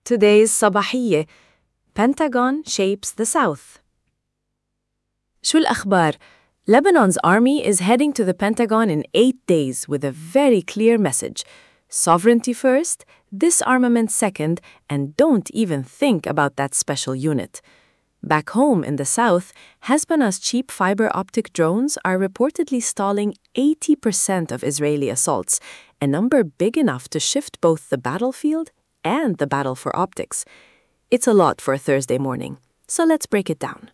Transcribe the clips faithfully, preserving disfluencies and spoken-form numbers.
Today's صباحية. Pentagon shapes the South. شو الأخبار؟ Lebanon's army is heading to the Pentagon in eight days with a very clear message. Sovereignty first, disarmament second, and don't even think about that special unit. Back home in the south, Hezbollah's cheap fiber optic drones are reportedly stalling eighty percent of Israeli assaults, a number big enough to shift both the battlefield and the battle for optics. It's a lot for a Thursday morning, so let's break it down.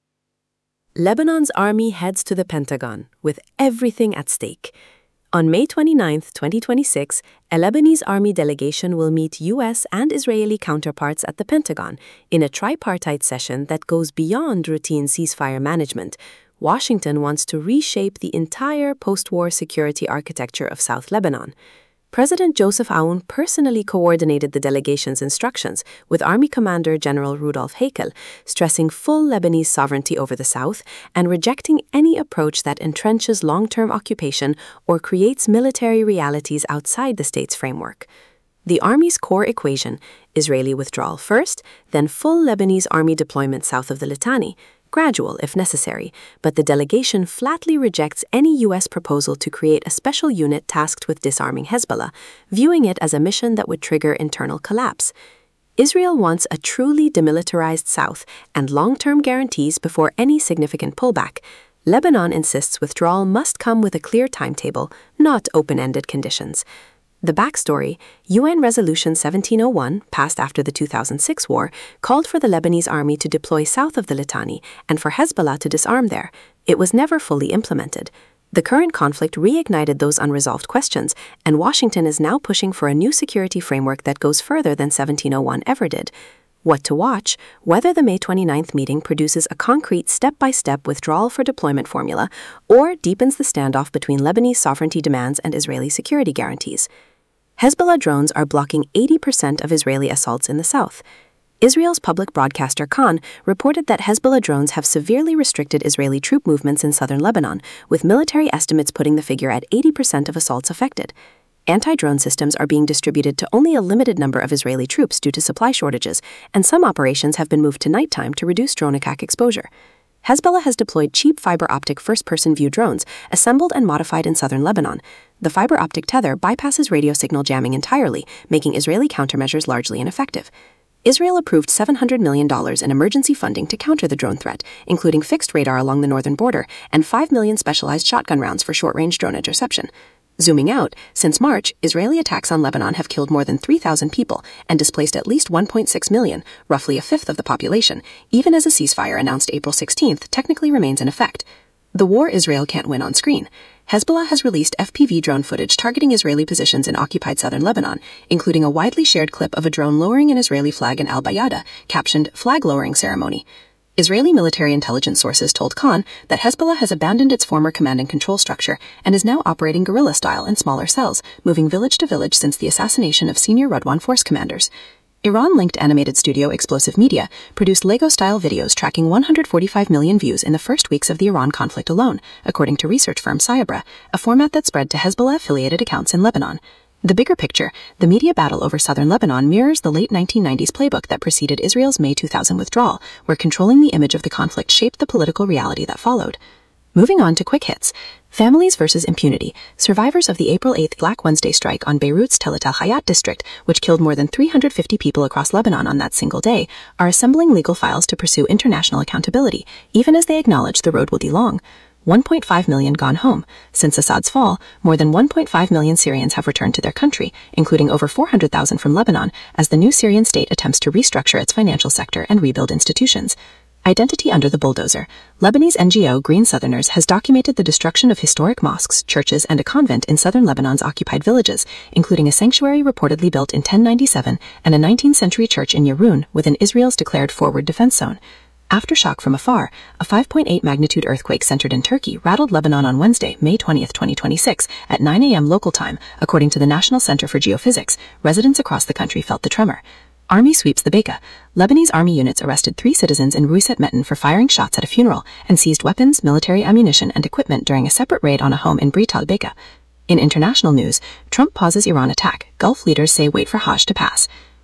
Lebanon's army heads to the Pentagon with everything at stake. On May twenty-ninth, twenty twenty-six, a Lebanese army delegation will meet U S and Israeli counterparts at the Pentagon in a tripartite session that goes beyond routine ceasefire management. Washington wants to reshape the entire post-war security architecture of South Lebanon. President Joseph Aoun personally coordinated the delegation's instructions, with Army Commander General Rudolf Hakel stressing full Lebanese sovereignty over the south and rejecting any approach that entrenches long-term occupation or creates military realities outside the state's framework. The Army's core equation, Israeli withdrawal first, then full Lebanese army deployment south of the Litani, gradual if necessary, but the delegation flatly rejects any U S proposal to create a special unit tasked with disarming Hezbollah, viewing it as a mission that would trigger internal collapse. Israel wants a truly demilitarized South and long-term guarantees before any significant pullback. Lebanon insists withdrawal must come with a clear timetable, not open-ended conditions. The backstory, U N Resolution seventeen oh one, passed after the two thousand six war, called for the Lebanese army to deploy south of the Litani and for Hezbollah to disarm there. It was never fully implemented. The current conflict reignited those unresolved questions, and Washington is now pushing for a new security framework that goes further than seventeen oh one ever did. What to watch? Whether the May twenty-ninth meeting produces a concrete step-by-step withdrawal for deployment formula or deepens the standoff between Lebanese sovereignty demands and Israeli security guarantees. Hezbollah drones are blocking eighty percent of Israeli assaults in the south. Israel's public broadcaster Khan reported that Hezbollah drones have severely restricted Israeli troop movements in southern Lebanon, with military estimates putting the figure at eighty percent of assaults affected. Anti-drone systems are being distributed to only a limited number of Israeli troops due to supply shortages, and some operations have been moved to nighttime to reduce drone attack exposure. Hezbollah has deployed cheap fiber optic first-person view drones, assembled and modified in southern Lebanon. The fiber optic tether bypasses radio signal jamming entirely, making Israeli countermeasures largely ineffective. Israel approved seven hundred million dollars in emergency funding to counter the drone threat, including fixed radar along the northern border and five million specialized shotgun rounds for short-range drone interception. Zooming out, since March, Israeli attacks on Lebanon have killed more than three thousand people and displaced at least one point six million, roughly a fifth of the population, even as a ceasefire announced April sixteenth technically remains in effect. The war Israel can't win on screen. Hezbollah has released F P V drone footage targeting Israeli positions in occupied southern Lebanon, including a widely shared clip of a drone lowering an Israeli flag in Al-Bayada, captioned Flag Lowering Ceremony. Israeli military intelligence sources told Khan that Hezbollah has abandoned its former command and control structure and is now operating guerrilla style in smaller cells, moving village to village since the assassination of senior Radwan force commanders. Iran-linked animated studio Explosive Media produced Lego-style videos tracking one hundred forty-five million views in the first weeks of the Iran conflict alone, according to research firm Cyabra, a format that spread to Hezbollah-affiliated accounts in Lebanon. The bigger picture, the media battle over southern Lebanon mirrors the late nineteen nineties playbook that preceded Israel's May two thousand withdrawal, where controlling the image of the conflict shaped the political reality that followed. Moving on to quick hits. Families versus impunity. Survivors of the April eighth Black Wednesday strike on Beirut's Talat al-Hayat district, which killed more than three hundred fifty people across Lebanon on that single day, are assembling legal files to pursue international accountability, even as they acknowledge the road will be long. one point five million gone home. Since Assad's fall, more than one point five million Syrians have returned to their country, including over four hundred thousand from Lebanon, as the new Syrian state attempts to restructure its financial sector and rebuild institutions. Identity under the bulldozer. Lebanese N G O Green Southerners has documented the destruction of historic mosques, churches, and a convent in southern Lebanon's occupied villages, including a sanctuary reportedly built in ten ninety-seven and a nineteenth century church in Yaroun within Israel's declared forward defense zone. Aftershock from afar, a five point eight magnitude earthquake centered in Turkey rattled Lebanon on Wednesday, May twentieth, twenty twenty-six, at nine a m local time, according to the National Center for Geophysics. Residents across the country felt the tremor. Army sweeps the Bekaa. Lebanese army units arrested three citizens in Roussat Metin for firing shots at a funeral and seized weapons, military ammunition, and equipment during a separate raid on a home in Brit al-Bekaa. In international news, Trump pauses Iran attack. Gulf leaders say wait for Hajj to pass.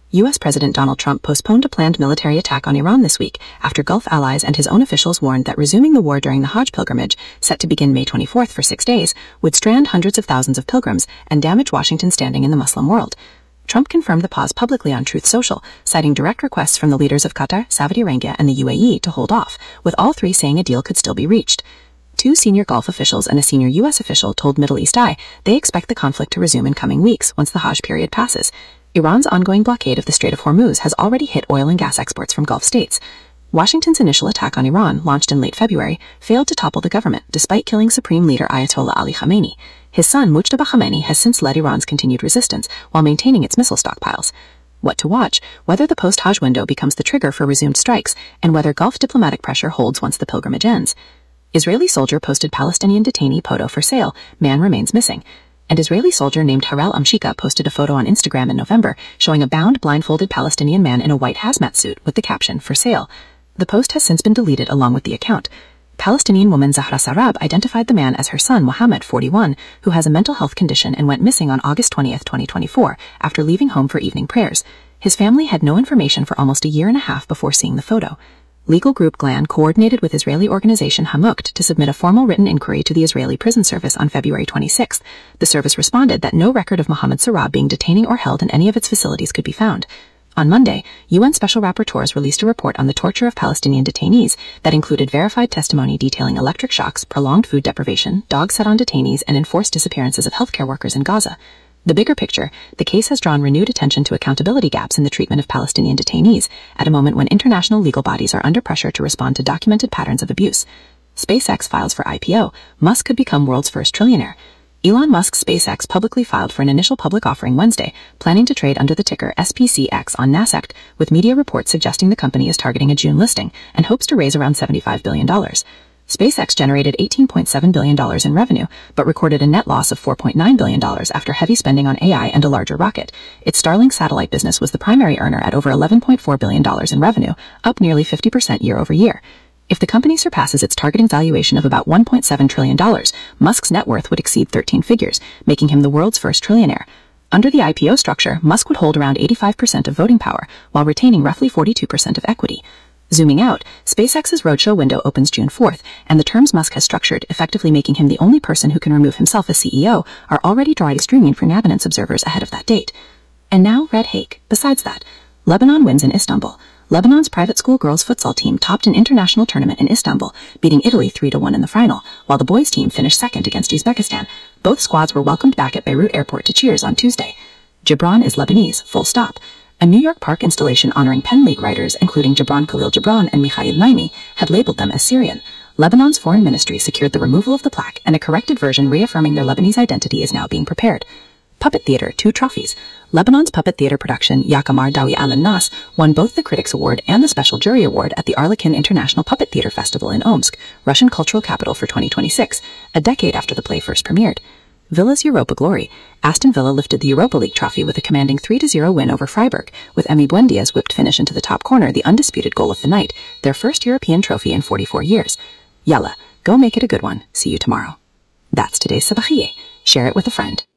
U S President Donald Trump postponed a planned military attack on Iran this week after Gulf allies and his own officials warned that resuming the war during the Hajj pilgrimage, set to begin May twenty-fourth for six days, would strand hundreds of thousands of pilgrims and damage Washington's standing in the Muslim world. Trump confirmed the pause publicly on Truth Social, citing direct requests from the leaders of Qatar, Saudi Arabia, and the U A E to hold off, with all three saying a deal could still be reached. Two senior Gulf officials and a senior U S official told Middle East Eye they expect the conflict to resume in coming weeks once the Hajj period passes. Iran's ongoing blockade of the Strait of Hormuz has already hit oil and gas exports from Gulf states. Washington's initial attack on Iran, launched in late February, failed to topple the government despite killing Supreme Leader Ayatollah Ali Khamenei. His son Mujtaba Khamenei has since led Iran's continued resistance while maintaining its missile stockpiles. What to watch, whether the post-Hajj window becomes the trigger for resumed strikes, and whether Gulf diplomatic pressure holds once the pilgrimage ends. Israeli soldier posted Palestinian detainee photo for sale, man remains missing. An Israeli soldier named Harel Amshika posted a photo on Instagram in November showing a bound, blindfolded Palestinian man in a white hazmat suit with the caption, "For sale." The post has since been deleted along with the account. Palestinian woman Zahra Sarab identified the man as her son Mohammed, forty-one, who has a mental health condition and went missing on August twentieth, twenty twenty-four, after leaving home for evening prayers. His family had no information for almost a year and a half before seeing the photo. Legal group Glan coordinated with Israeli organization Hamukt to submit a formal written inquiry to the Israeli Prison Service on February twenty-sixth. The service responded that no record of Mohammed Sarab being detained or held in any of its facilities could be found. On Monday, U N Special Rapporteurs released a report on the torture of Palestinian detainees that included verified testimony detailing electric shocks, prolonged food deprivation, dogs set on detainees, and enforced disappearances of healthcare workers in Gaza. The bigger picture, the case has drawn renewed attention to accountability gaps in the treatment of Palestinian detainees, at a moment when international legal bodies are under pressure to respond to documented patterns of abuse. SpaceX files for I P O. Musk could become world's first trillionaire. Elon Musk's SpaceX publicly filed for an initial public offering Wednesday, planning to trade under the ticker S P C X on Nasdaq, with media reports suggesting the company is targeting a June listing and hopes to raise around seventy-five billion dollars. SpaceX generated eighteen point seven billion dollars in revenue, but recorded a net loss of four point nine billion dollars after heavy spending on A I and a larger rocket. Its Starlink satellite business was the primary earner at over eleven point four billion dollars in revenue, up nearly fifty percent year over year. If the company surpasses its targeting valuation of about one point seven trillion dollars, Musk's net worth would exceed thirteen figures, making him the world's first trillionaire. Under the I P O structure, Musk would hold around eighty-five percent of voting power, while retaining roughly forty-two percent of equity. Zooming out, SpaceX's roadshow window opens June fourth, and the terms Musk has structured, effectively making him the only person who can remove himself as C E O, are already dry streaming for Nabonidus observers ahead of that date. And now, Red Hake. Besides that, Lebanon wins in Istanbul. Lebanon's private school girls futsal team topped an international tournament in Istanbul, beating Italy three to one in the final, while the boys team finished second against Uzbekistan. Both squads were welcomed back at Beirut Airport to cheers on Tuesday. Gibran is Lebanese, full stop. A New York Park installation honoring Pen League writers, including Gibran Khalil Gibran and Mikhail Naimi, had labeled them as Syrian. Lebanon's foreign ministry secured the removal of the plaque, and a corrected version reaffirming their Lebanese identity is now being prepared. Puppet Theater, two trophies. Lebanon's puppet theater production, Yakamar Dawi al-Nas, won both the Critics Award and the Special Jury Award at the Arlekin International Puppet Theater Festival in Omsk, Russian cultural capital, for twenty twenty-six, a decade after the play first premiered. Villa's Europa glory. Aston Villa lifted the Europa League trophy with a commanding three to zero win over Freiburg, with Emi Buendia's whipped finish into the top corner the undisputed goal of the night, their first European trophy in forty-four years. Yalla, go make it a good one. See you tomorrow. That's today's Sabahiyeh. Share it with a friend.